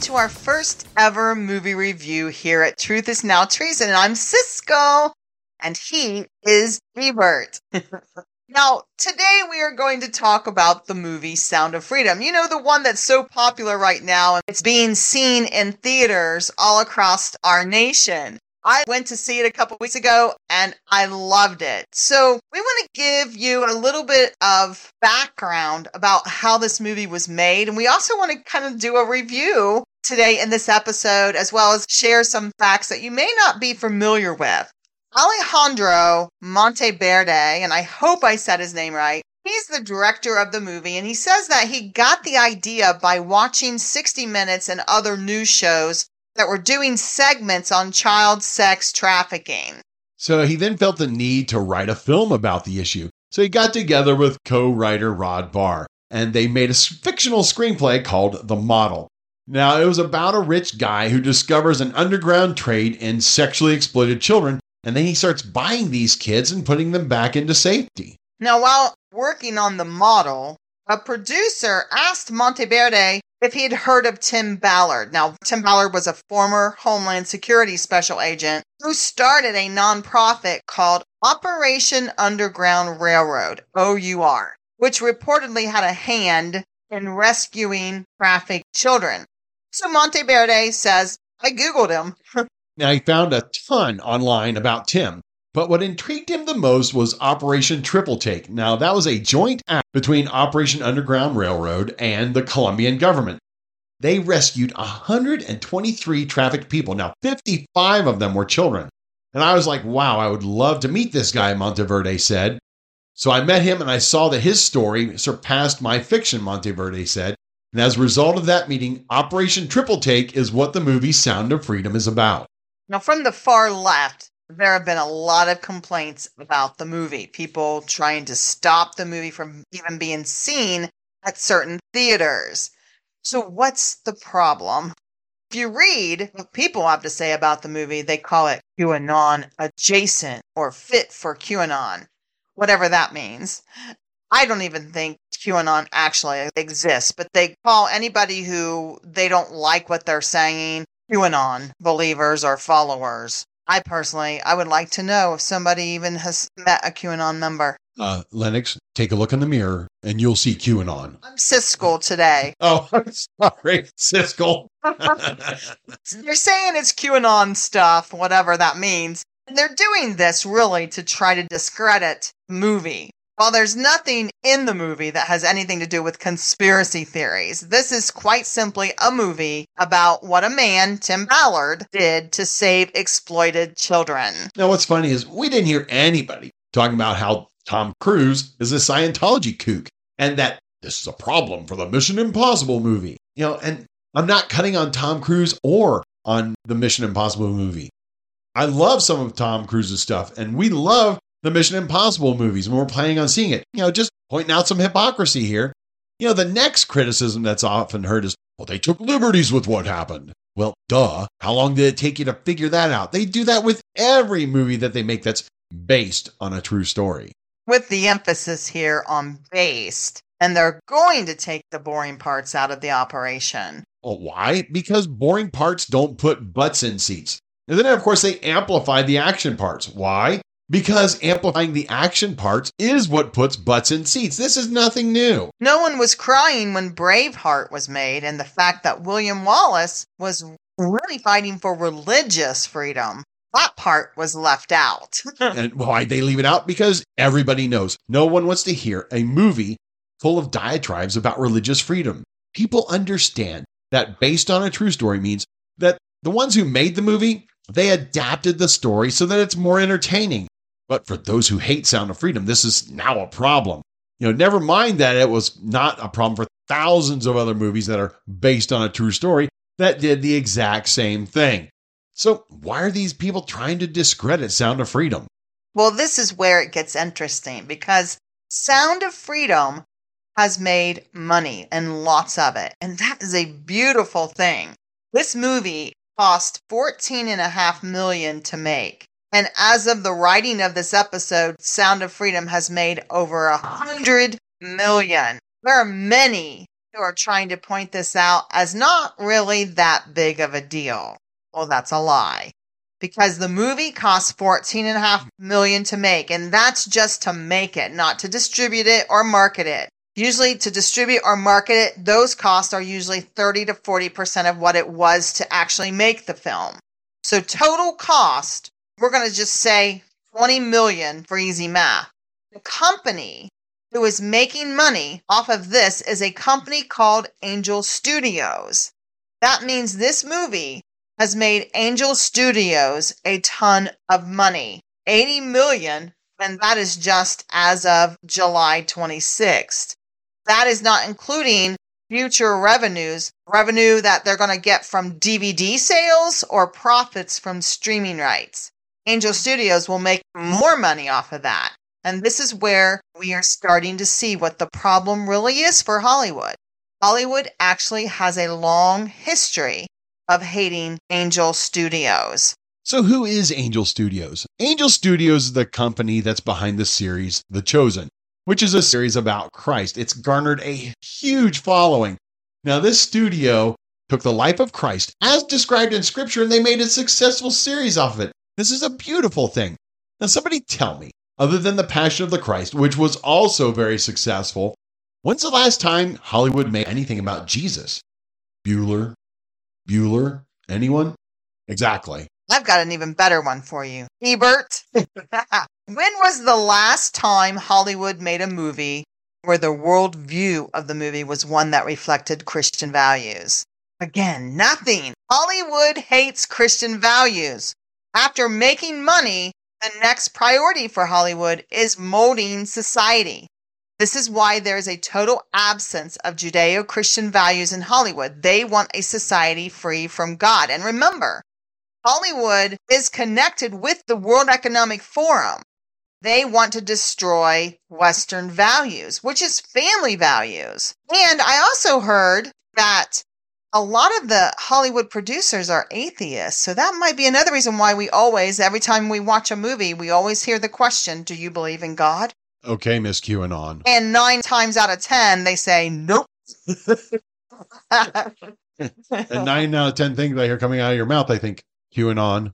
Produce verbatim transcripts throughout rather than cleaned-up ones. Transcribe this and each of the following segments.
to our first ever movie review here at Truth is Now Treason. And I'm Cisco, and he is Ebert. Now, today we are going to talk about the movie Sound of Freedom. You know, the one that's so popular right now, and it's being seen in theaters all across our nation. I went to see it a couple weeks ago, and I loved it. So we want to give you a little bit of background about how this movie was made, and we also want to kind of do a review today in this episode, as well as share some facts that you may not be familiar with. Alejandro Monteverde, and I hope I said his name right, he's the director of the movie, and he says that he got the idea by watching sixty minutes and other news shows that were doing segments on child sex trafficking. So he then felt the need to write a film about the issue. So he got together with co-writer Rod Barr, and they made a fictional screenplay called The Model. Now, it was about a rich guy who discovers an underground trade in sexually exploited children, and then he starts buying these kids and putting them back into safety. Now, while working on The Model, a producer asked Monteverde if he had heard of Tim Ballard. Now, Tim Ballard was a former Homeland Security special agent who started a nonprofit called Operation Underground Railroad, O U R, which reportedly had a hand in rescuing trafficked children. So Monteverde says, I Googled him. Now, he found a ton online about Tim, but what intrigued him the most was Operation Triple Take. Now, that was a joint act between Operation Underground Railroad and the Colombian government. They rescued one hundred twenty-three trafficked people. Now, fifty-five of them were children. And I was like, wow, I would love to meet this guy, Monteverde said. So I met him and I saw that his story surpassed my fiction, Monteverde said. And as a result of that meeting, Operation Triple Take is what the movie Sound of Freedom is about. Now, from the far left, there have been a lot of complaints about the movie. People trying to stop the movie from even being seen at certain theaters. So what's the problem? If you read what people have to say about the movie, they call it QAnon adjacent or fit for QAnon, whatever that means. I don't even think QAnon actually exists, but they call anybody who they don't like what they're saying QAnon believers or followers. I personally, I would like to know if somebody even has met a QAnon member. Uh, Lennox, take a look in the mirror and you'll see QAnon. I'm Siskel today. Oh, I'm sorry, Siskel. They're saying it's QAnon stuff, whatever that means. And they're doing this really to try to discredit the movie. While there's nothing in the movie that has anything to do with conspiracy theories, this is quite simply a movie about what a man, Tim Ballard, did to save exploited children. Now, what's funny is we didn't hear anybody talking about how Tom Cruise is a Scientology kook and that this is a problem for the Mission Impossible movie. You know, and I'm not cutting on Tom Cruise or on the Mission Impossible movie. I love some of Tom Cruise's stuff, and we love the Mission Impossible movies, and we're planning on seeing it. You know, just pointing out some hypocrisy here. You know, the next criticism that's often heard is, well, they took liberties with what happened. Well, duh. How long did it take you to figure that out? They do that with every movie that they make that's based on a true story. With the emphasis here on based, and they're going to take the boring parts out of the operation. Well, why? Because boring parts don't put butts in seats. And then, of course, they amplify the action parts. Why? Because amplifying the action parts is what puts butts in seats. This is nothing new. No one was crying when Braveheart was made, and the fact that William Wallace was really fighting for religious freedom. That part was left out. And why'd they leave it out? Because everybody knows. No one wants to hear a movie full of diatribes about religious freedom. People understand that based on a true story means that the ones who made the movie, they adapted the story so that it's more entertaining. But for those who hate Sound of Freedom, this is now a problem. You know, never mind that it was not a problem for thousands of other movies that are based on a true story that did the exact same thing. So why are these people trying to discredit Sound of Freedom? Well, this is where it gets interesting because Sound of Freedom has made money and lots of it. And that is a beautiful thing. This movie cost fourteen and a half million dollars to make. And as of the writing of this episode, Sound of Freedom has made over a hundred million. There are many who are trying to point this out as not really that big of a deal. Well, that's a lie. Because the movie cost fourteen and a half million dollars to make, and that's just to make it, not to distribute it or market it. Usually to distribute or market it, those costs are usually thirty to forty percent of what it was to actually make the film. So total cost, we're going to just say twenty million dollars for easy math. The company who is making money off of this is a company called Angel Studios. That means this movie has made Angel Studios a ton of money. eighty million dollars, and that is just as of July twenty-sixth. That is not including future revenues, revenue that they're going to get from D V D sales or profits from streaming rights. Angel Studios will make more money off of that. And this is where we are starting to see what the problem really is for Hollywood. Hollywood actually has a long history of hating Angel Studios. So who is Angel Studios? Angel Studios is the company that's behind the series The Chosen, which is a series about Christ. It's garnered a huge following. Now, this studio took the life of Christ as described in Scripture, and they made a successful series off of it. This is a beautiful thing. Now, somebody tell me, other than The Passion of the Christ, which was also very successful, when's the last time Hollywood made anything about Jesus? Bueller? Bueller? Anyone? Exactly. I've got an even better one for you. Ebert. When was the last time Hollywood made a movie where the worldview of the movie was one that reflected Christian values? Again, nothing. Hollywood hates Christian values. After making money, the next priority for Hollywood is molding society. This is why there is a total absence of Judeo-Christian values in Hollywood. They want a society free from God. And remember, Hollywood is connected with the World Economic Forum. They want to destroy Western values, which is family values. And I also heard that a lot of the Hollywood producers are atheists. So that might be another reason why we always, every time we watch a movie, we always hear the question, do you believe in God? Okay, Miss QAnon. And nine times out of ten, they say, nope. And nine out of ten things I hear coming out of your mouth, I think, QAnon.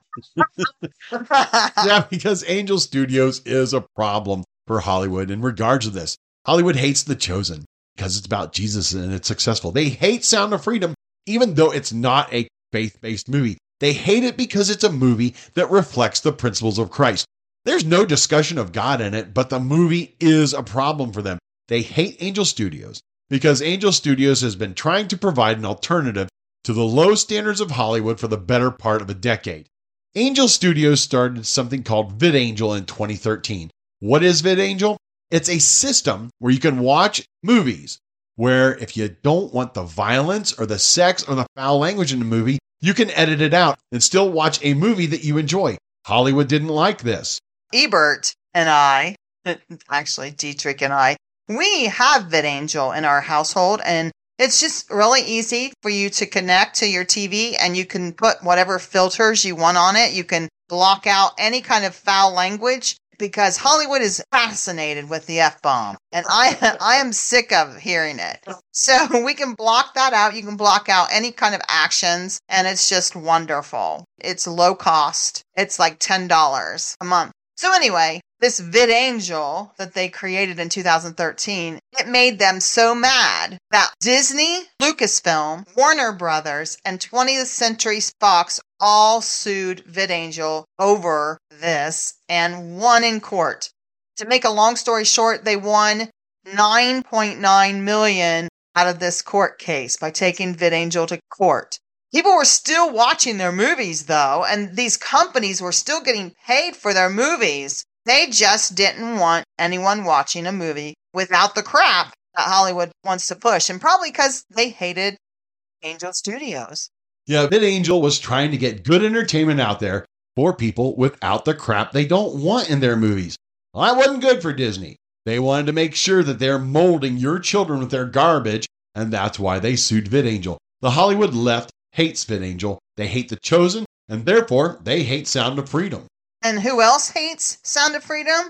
Yeah, because Angel Studios is a problem for Hollywood in regards to this. Hollywood hates The Chosen because it's about Jesus and it's successful. They hate Sound of Freedom, even though it's not a faith-based movie. They hate it because it's a movie that reflects the principles of Christ. There's no discussion of God in it, but the movie is a problem for them. They hate Angel Studios because Angel Studios has been trying to provide an alternative to the low standards of Hollywood for the better part of a decade. Angel Studios started something called VidAngel in twenty thirteen. What is VidAngel? It's a system where you can watch movies where if you don't want the violence or the sex or the foul language in the movie, you can edit it out and still watch a movie that you enjoy. Hollywood didn't like this. Ebert and I, actually Dietrich and I, we have VidAngel in our household, and it's just really easy for you to connect to your T V, and you can put whatever filters you want on it. You can block out any kind of foul language because Hollywood is fascinated with the F-bomb, and I I am sick of hearing it. So we can block that out. You can block out any kind of actions, and it's just wonderful. It's low cost. It's like ten dollars a month. So anyway, this VidAngel that they created in two thousand thirteen, it made them so mad that Disney, Lucasfilm, Warner Brothers, and twentieth Century Fox all sued VidAngel over this and won in court. To make a long story short, they won nine point nine million dollars out of this court case by taking VidAngel to court. People were still watching their movies, though, and these companies were still getting paid for their movies. They just didn't want anyone watching a movie without the crap that Hollywood wants to push, and probably because they hated Angel Studios. Yeah, VidAngel was trying to get good entertainment out there for people without the crap they don't want in their movies. Well, that wasn't good for Disney. They wanted to make sure that they're molding your children with their garbage, and that's why they sued VidAngel. The Hollywood left hates VidAngel, they hate The Chosen, and therefore they hate Sound of Freedom. And who else hates Sound of Freedom?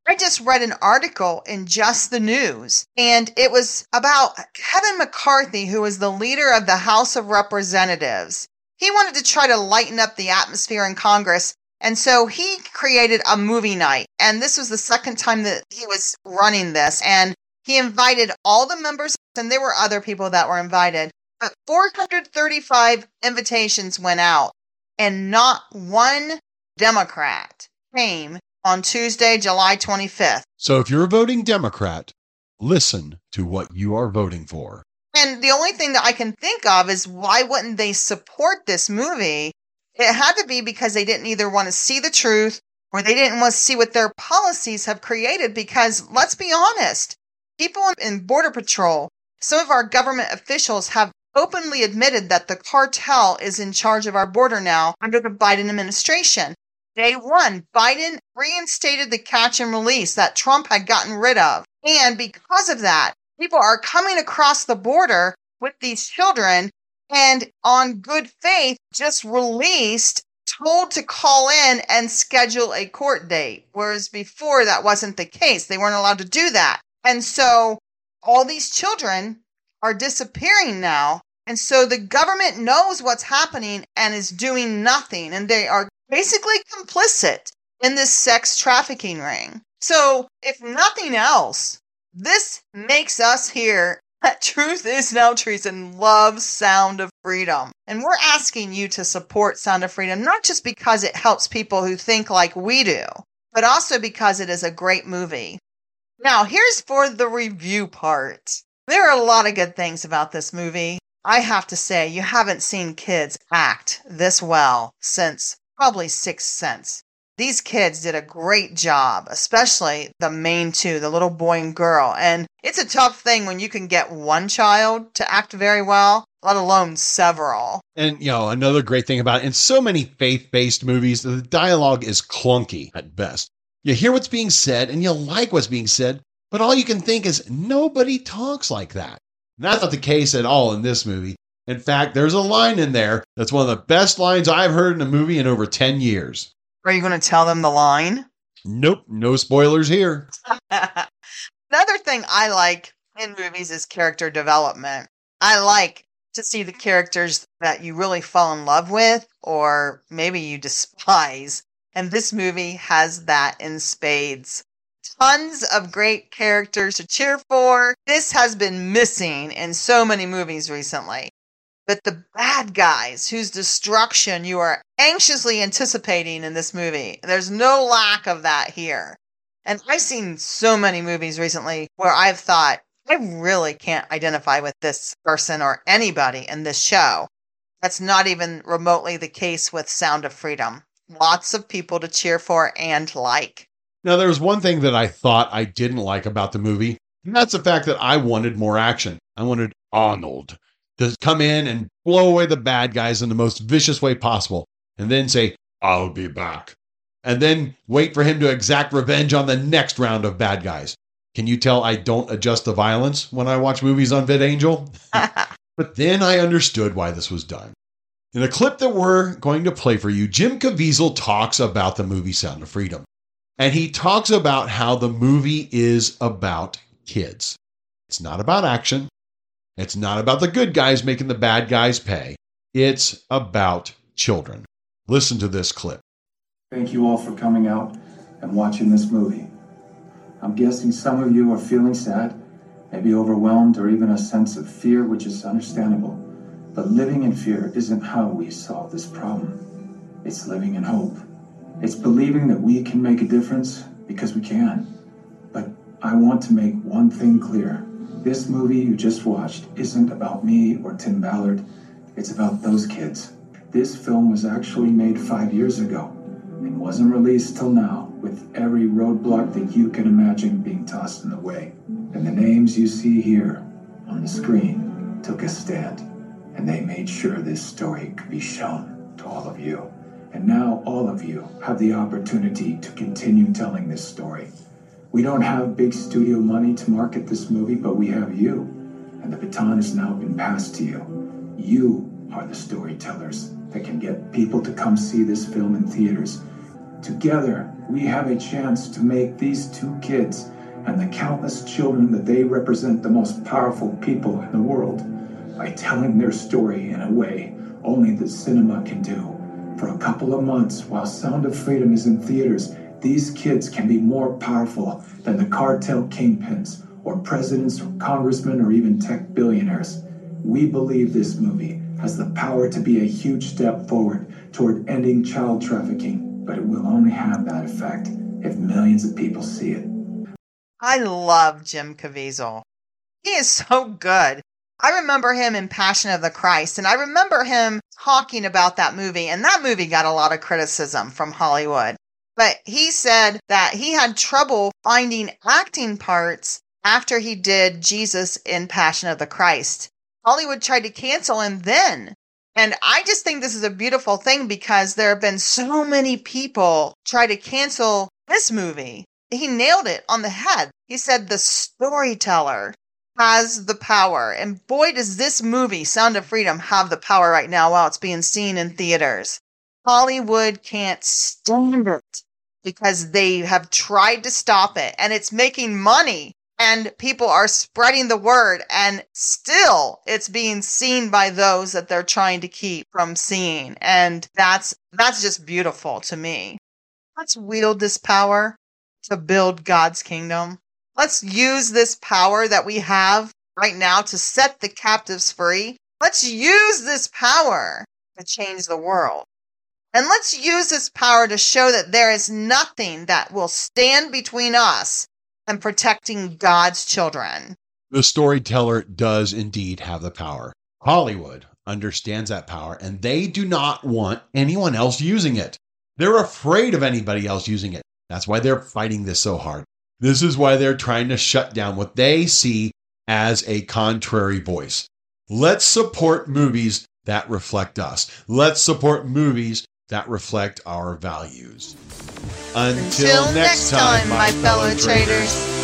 I just read an article in Just the News, and it was about Kevin McCarthy, who was the leader of the House of Representatives. He wanted to try to lighten up the atmosphere in Congress, and so he created a movie night. And this was the second time that he was running this, and he invited all the members, and there were other people that were invited, but four hundred thirty-five invitations went out, and not one Democrat came on Tuesday, July twenty-fifth. So if you're a voting Democrat, listen to what you are voting for. And the only thing that I can think of is why wouldn't they support this movie? It had to be because they didn't either want to see the truth or they didn't want to see what their policies have created. Because let's be honest, people in Border Patrol, some of our government officials have openly admitted that the cartel is in charge of our border now under the Biden administration. Day one, Biden reinstated the catch and release that Trump had gotten rid of. And because of that, people are coming across the border with these children and on good faith just released, told to call in and schedule a court date. Whereas before that wasn't the case. They weren't allowed to do that. And so all these children are disappearing now. And so the government knows what's happening and is doing nothing. And they are basically complicit in this sex trafficking ring. So if nothing else, this makes us here at Truth Is Now Treason love Sound of Freedom. And we're asking you to support Sound of Freedom, not just because it helps people who think like we do, but also because it is a great movie. Now, here's for the review part. There are a lot of good things about this movie. I have to say, you haven't seen kids act this well since probably Sixth Sense. These kids did a great job, especially the main two, the little boy and girl. And it's a tough thing when you can get one child to act very well, let alone several. And, you know, another great thing about it, in so many faith-based movies, the dialogue is clunky at best. You hear what's being said and you like what's being said, but all you can think is nobody talks like that. That's not the case at all in this movie. In fact, there's a line in there that's one of the best lines I've heard in a movie in over ten years. Are you going to tell them the line? Nope, no spoilers here. Another thing I like in movies is character development. I like to see the characters that you really fall in love with or maybe you despise. And this movie has that in spades. Tons of great characters to cheer for. This has been missing in so many movies recently. But the bad guys whose destruction you are anxiously anticipating in this movie, there's no lack of that here. And I've seen so many movies recently where I've thought, I really can't identify with this person or anybody in this show. That's not even remotely the case with Sound of Freedom. Lots of people to cheer for and like. Now, there was one thing that I thought I didn't like about the movie, and that's the fact that I wanted more action. I wanted Arnold to come in and blow away the bad guys in the most vicious way possible, and then say, I'll be back. And then wait for him to exact revenge on the next round of bad guys. Can you tell I don't adjust the violence when I watch movies on VidAngel? But then I understood why this was done. In a clip that we're going to play for you, Jim Caviezel talks about the movie Sound of Freedom. And he talks about how the movie is about kids. It's not about action. It's not about the good guys making the bad guys pay. It's about children. Listen to this clip. Thank you all for coming out and watching this movie. I'm guessing some of you are feeling sad, maybe overwhelmed, or even a sense of fear, which is understandable. But living in fear isn't how we solve this problem. It's living in hope. It's believing that we can make a difference because we can. But I want to make one thing clear. This movie you just watched isn't about me or Tim Ballard. It's about those kids. This film was actually made five years ago and wasn't released till now, with every roadblock that you can imagine being tossed in the way. And the names you see here on the screen took a stand, and they made sure this story could be shown to all of you. And now all of you have the opportunity to continue telling this story. We don't have big studio money to market this movie, but we have you. And the baton has now been passed to you. You are the storytellers that can get people to come see this film in theaters. Together, we have a chance to make these two kids and the countless children that they represent the most powerful people in the world by telling their story in a way only the cinema can do. For a couple of months, while Sound of Freedom is in theaters, these kids can be more powerful than the cartel kingpins or presidents or congressmen or even tech billionaires. We believe this movie has the power to be a huge step forward toward ending child trafficking, but it will only have that effect if millions of people see it. I love Jim Caviezel. He is so good. I remember him in Passion of the Christ, and I remember him talking about that movie, and that movie got a lot of criticism from Hollywood. But he said that he had trouble finding acting parts after he did Jesus in Passion of the Christ. Hollywood tried to cancel him then. And I just think this is a beautiful thing because there have been so many people try to cancel this movie. He nailed it on the head. He said the storyteller has the power. And boy, does this movie, Sound of Freedom, have the power right now while it's being seen in theaters. Hollywood can't stand it because they have tried to stop it and it's making money and people are spreading the word and still it's being seen by those that they're trying to keep from seeing. And that's, that's just beautiful to me. Let's wield this power to build God's kingdom. Let's use this power that we have right now to set the captives free. Let's use this power to change the world. And let's use this power to show that there is nothing that will stand between us and protecting God's children. The storyteller does indeed have the power. Hollywood understands that power, and they do not want anyone else using it. They're afraid of anybody else using it. That's why they're fighting this so hard. This is why they're trying to shut down what they see as a contrary voice. Let's support movies that reflect us. Let's support movies that reflect our values. Until, Until next time, my fellow traders. traders.